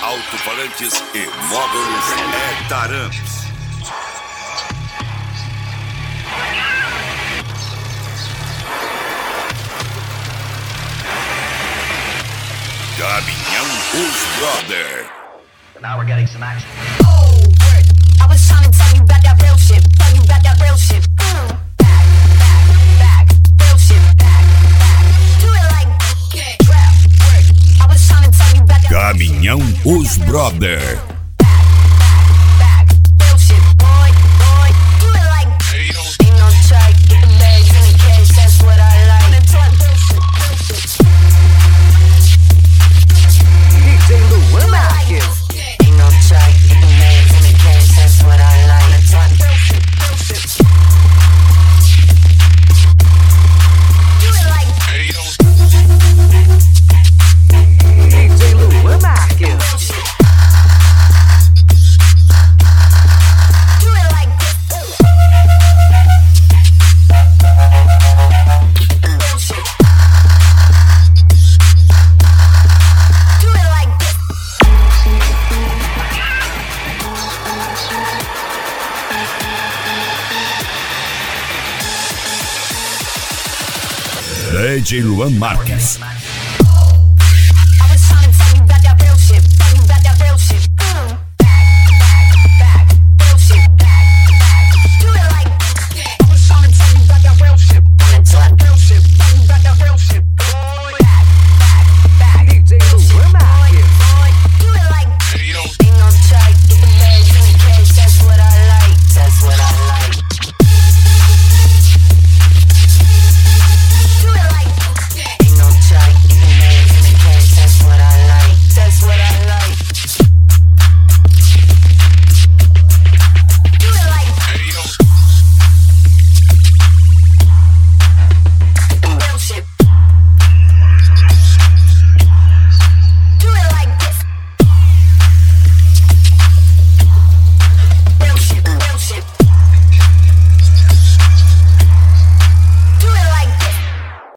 alto-falantes e módulos é Taram. Caminhão Os Brother. Now we're getting some action. Oh, word. I was trying to tell you about that real shit. Tell you about that real shit. Back, real shit. Back. Do it like trap. Word. I was trying to tell you about that Caminhão Os Brother. back, real shit. Boy, do it like ain't no track. Get the legs in the cage. That's what I like. DJ Luan Marques. Ain't no track. Get the legs in the cage. That's what I like. Do it like DJ Luan Marques. real shit. Do it like real shit. Do it like DJ Luan Marques.